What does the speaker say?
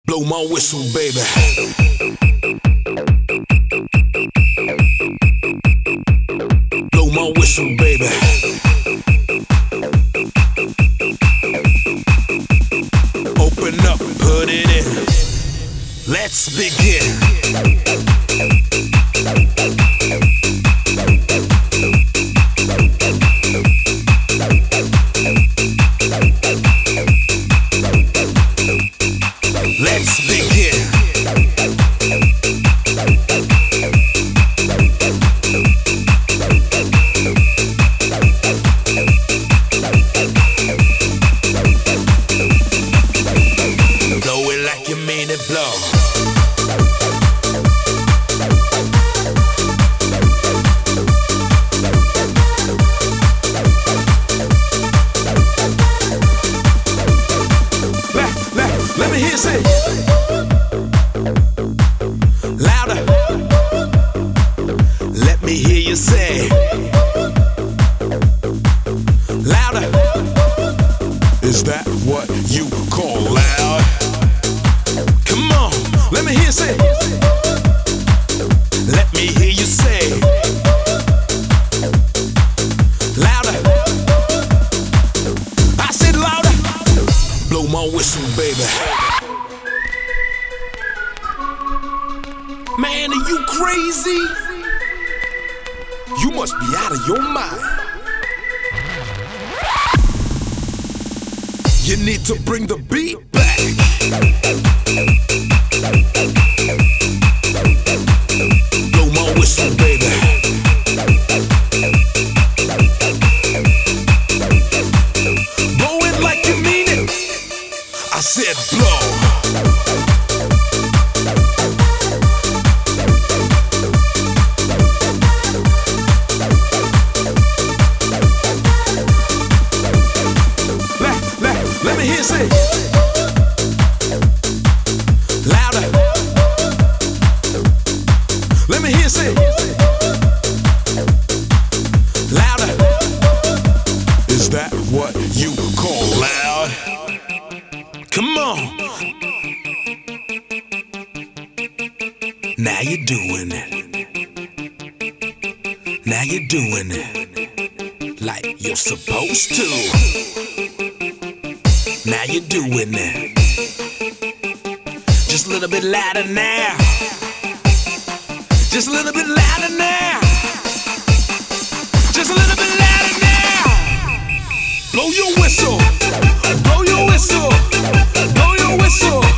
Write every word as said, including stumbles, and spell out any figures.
Blow my whistle, baby. Blow my whistle, baby. Open up, put it in. Let's begin. Let's begin. Blow it like you mean it, blow. Let, let, let me hear you say. Louder. Let me hear you say. Louder. Is that what you call loud? Come on, let me hear you say. Let me hear you say. Louder. I said louder. Blow my whistle, baby. Man, are you crazy? You must be out of your mind. You need to bring the beat back. Blow my whistle, baby. Blow it like you mean it. I said blow. Let me hear you say. Louder. Let me hear you say. Louder. Is that what you call loud? Come on. Now you're doing it. Now you're doing it like you're supposed to. Now you're doing it. Just a little bit louder now. Just a little bit louder now. Just a little bit louder now. Blow your whistle. Blow your whistle. Blow your whistle.